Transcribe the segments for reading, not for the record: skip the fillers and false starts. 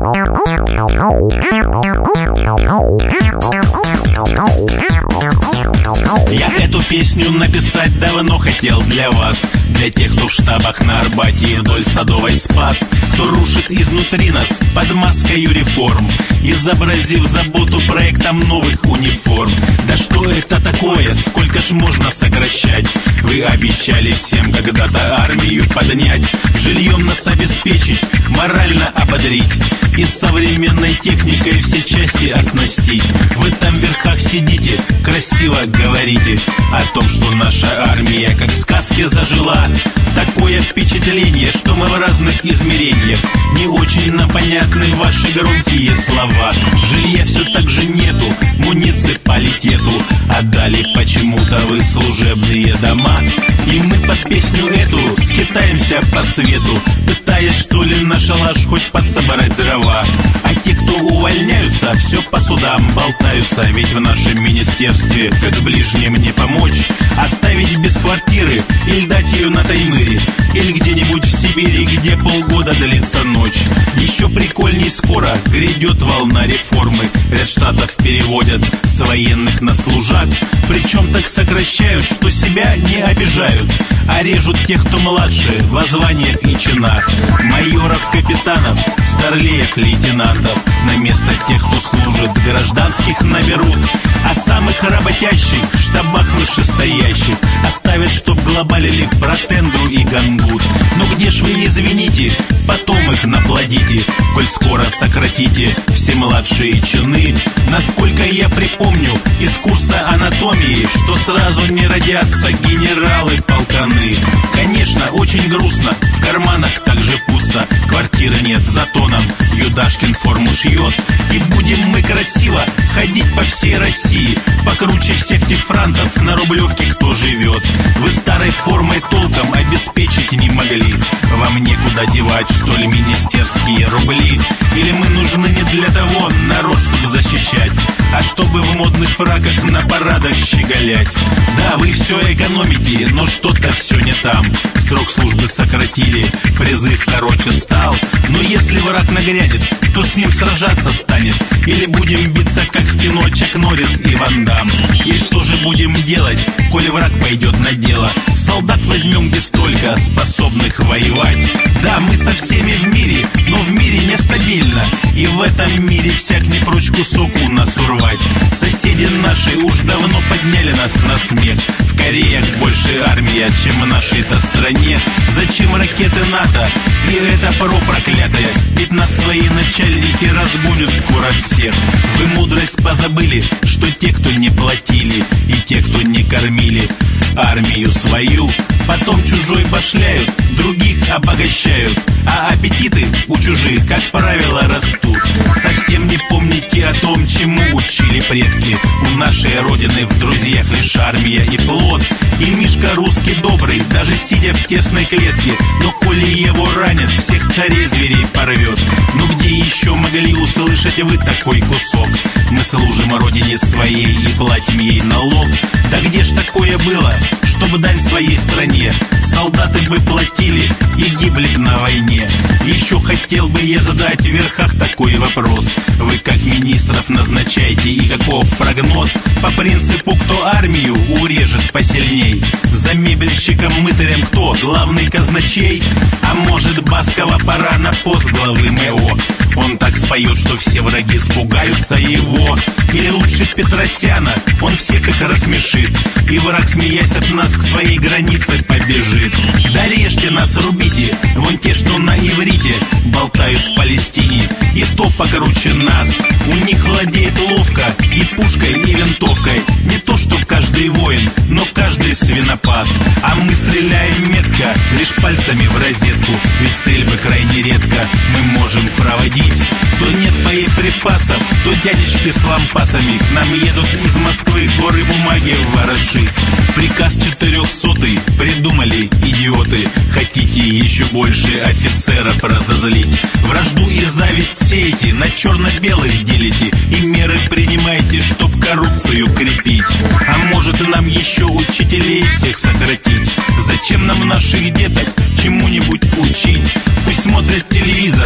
Я эту песню написать давно хотел для вас, для тех, кто в штабах на Арбате и вдоль Садовой Спас, кто рушит изнутри нас под маскою реформ, изобразив заботу проектом новых униформ. Да что это такое? Сколько ж можно сокращать? Вы обещали всем когда-то армию поднять, жильем нас обеспечить, морально ободрить и современной техникой все части оснастить. Вы там в верхах сидите, красиво говорите о том, что наша армия как в сказке зажила. Такое впечатление, что мы в разных измерениях. Не очень нам понятны ваши громкие слова. Жилья все так же нету, муниципалитету отдали почему-то вы служебные дома. И мы под песню эту скитаемся по свету, пытаясь что ли на шалаш хоть подсобрать дрова. А те, кто увольняются, все по судам болтаются. Ведь в нашем министерстве, как ближним не помочь, оставить без квартиры или дать ее на Таймыре, или где-нибудь в Сибири, где полгода длится ночь. Еще прикольней, скоро грядет волна реформы. Ряд штатов переводят с военных на служак, причем так сокращают, что себя не обижают, а режут тех, кто младше во званиях и чинах. Майоров, капитанов, старлеев, лейтенантов на место тех, кто служит, гражданских наберут. А самых работящих в штабах вышестоящих оставят, чтоб глобалили Протендру и Гангут. Но где ж вы, извините, потом их наплодите, коль скоро сократите все младшие чины? Насколько я припомню из курса анатомии, что сразу не родятся генералы-полканы. Конечно, очень грустно, в карманах также пусто, квартиры нет, зато нам Юдашкин форму шьет. И будем мы красиво ходить по всей России, покруче всех тех франтов на Рублевке кто живет. Вы старой формой толком обеспечить не могли, вам некуда девать, что ли, министерские рубли? Или мы нужны не для того народ, чтобы защищать, а чтобы в модных фраках на парадах щеголять? Да, вы все экономите, но что-то все не там. Срок службы сократили, призыв короче стал. Но если враг нагрянет, кто с ним сражаться станет? Или будем биться, как в кино Чак Норрис и Ван Дам? И что же будем делать, коли враг пойдет на дело? Солдат возьмем, где столько способных воевать. Да, мы со всеми в мире, но в мире нестабильно, и в этом мире всяк не прочь кусок у нас урвать. Соседи наши уж давно подняли нас на смех. В Кореях больше армия, чем в нашей-то стране. Зачем ракеты НАТО? И это ПРО проклятое, ведь нас свои начальники разгонят скоро всех. Вы мудрость позабыли, что те, кто не платили, и те, кто не кормили армию свою, потом чужой башляют, других обогащают, а аппетиты у чужих, как правило, растут. Совсем не помните о том, чему учили предки. У нашей родины в друзьях лишь армия и флот. И Мишка русский добрый, даже сидя в тесной клетке, но коли его ранят, всех царей зверей порвет. Ну где еще могли услышать вы такой кусок? Мы служим родине своей и платим ей налог. Да где ж такое было, чтобы дань своей стране солдаты бы платили и гибли на войне? Еще хотел бы я задать в верхах такой вопрос. Вы как министров назначаете и каков прогноз? По принципу, кто армию урежет посильней? За мебельщиком-мытарем кто? Главный казначей? А может, Баскова пора на пост главы МО? Он так споет, что все враги испугаются его. Или лучше Петросяна, он всех их рассмешит, и враг, смеясь от нас, к своей границе побежит. Да режьте нас, рубите, вон те, что на иврите болтают в Палестине, и то покруче нас. У них владеет ловко и пушкой, и винтовкой. Не то, что каждый воин, но каждый свинопас. А мы стреляем метко, лишь пальцами в розетку, ведь стрельбы крайне редко мы можем проводить. То нет боеприпасов, то дядечки с лампасами к нам едут из Москвы горы бумаги ворошить. Приказ 400-й придумали идиоты. Хотите еще больше офицеров разозлить? Вражду и зависть сеете, на черно-белых делите, и меры принимайте, чтоб коррупцию крепить. А может, нам еще учителей всех сократить? Зачем нам наших деток чему-нибудь учить? Пусть смотрят телевизор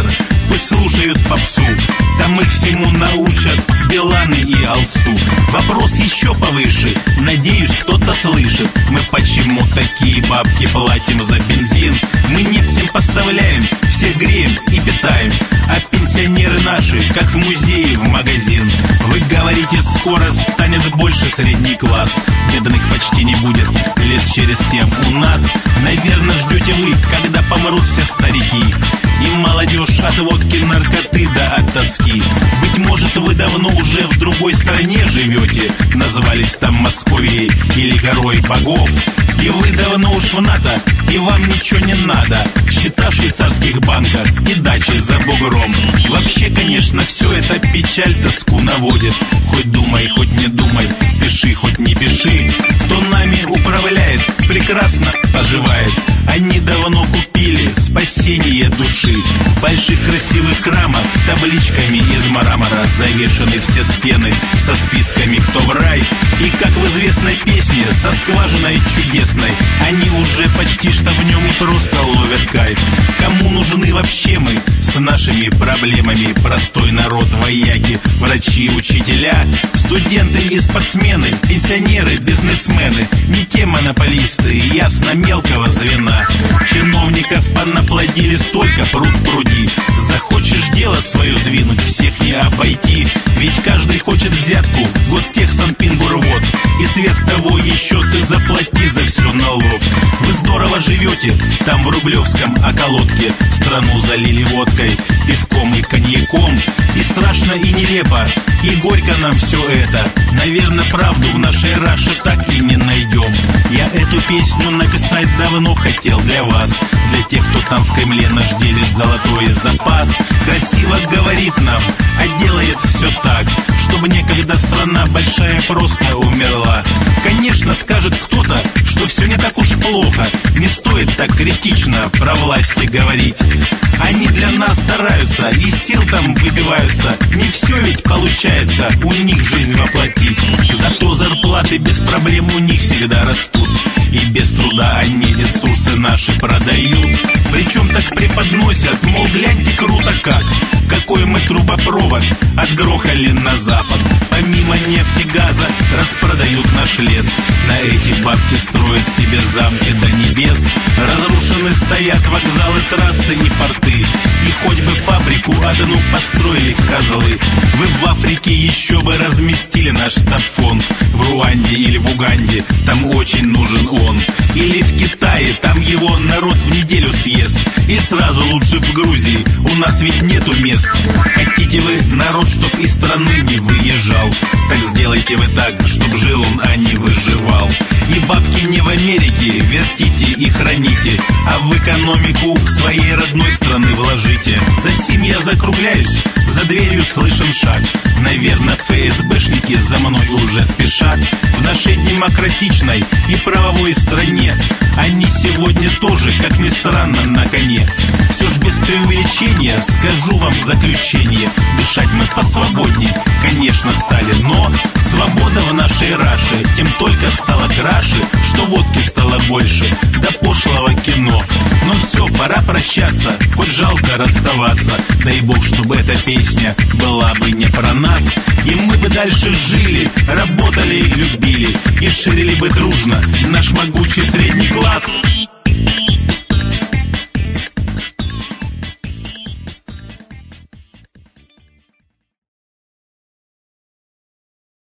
пусть слушают попсу. Там их всему научат Биланы и Алсу. Вопрос еще повыше, надеюсь, кто-то слышит. Мы почему такие бабки платим за бензин? Мы нефть им поставляем, всех греем и питаем, а пенсионеры наши, как в музее, в магазин. Вы говорите, скоро станет больше средний класс. Бедных почти не будет лет через 7 у нас. Наверное, ждете вы, когда помрут все старики, и молодежь от водки, наркоты да от тоски. Быть может, вы давно уже в другой стране живете, назвались там Московией или горой богов. И вы давно уж в НАТО, и вам ничего не надо. Счета в швейцарских банках и дачи за бугром. Вообще, конечно, все это печаль, тоску наводит. Хоть думай, хоть не думай, пиши, хоть не пиши. Кто нами управляет, прекрасно поживает. Они давно купили спасение души. В больших красивых храмах табличками из мрамора завешаны все стены со списками, кто в рай. И как в известной песне со скважиной чудесной, они уже почти что в нем и просто ловят кайф. Кому нужны вообще мы с нашими проблемами? Простой народ, вояки, врачи, учителя, студенты и спортсмены, пенсионеры, бизнесмены. Не те монополисты, ясно, мелкого звена. Чиновников понаплодили столько, пруд пруди. Захочешь дело свое сдвинуть, всех не обойти. Ведь каждый хочет взятку, гостех, санпинбурвод. И сверх того еще ты заплати за все налог. Вы здорово живете там в Рублевском околотке. Страну залили водкой, пивком и коньяком. И страшно, и нелепо, и горько нам все это. Наверное, правду в нашей Раше так и не найдем. Я эту песню написать давно хотел для вас, для тех, кто там в Кремле наш делит золотой запас. Красиво говорит нам, а делает все так, чтобы некогда страна большая просто умерла. Конечно, скажет кто-то, что все не так уж плохо. Не стоит так критично про власти говорить. Они для нас стараются и сил там выбиваются. Не все ведь получается у них жизнь воплотить. Зато зарплаты без проблем у них всегда растут. И без труда они ресурсы наши продают. Причем так преподносят, мол, гляньте круто как. Какой мы трубопровод отгрохали на запад. Помимо нефти, газа распродают наш лес. На эти бабки строят себе замки до небес. Разрушены стоят вокзалы, трассы и порты. И хоть бы фабрику одну построили козлы. Вы в Африке еще бы разместили наш стабфонд. В Руанде или в Уганде, там очень нужен он. Или в Китае, там его народ в неделю съест. И сразу лучше в Грузии, у нас ведь нету мест. Хотите вы народ, чтоб из страны не выезжал? Так сделайте вы так, чтоб жил он, а не выживал. И бабки не в Америке, вертите и храните, а в экономику своей родной страны вложите. За сим я закругляюсь, за дверью слышен шаг. Наверное, ФСБшники за мной уже спешат. В нашей демократичной и правовой стране они сегодня тоже, как ни странно, на коне. Все ж без преувеличения скажу вам в заключение: дышать мы посвободнее, конечно, стали, но свобода в нашей Раше тем только стала краше, что водки стало больше, до пошлого кино. Но все, пора прощаться, хоть жалко расставаться. Дай бог, чтобы эта песня была бы не про нас, и мы бы дальше жили, работали и любили, и ширили бы дружно наш могучий средний класс.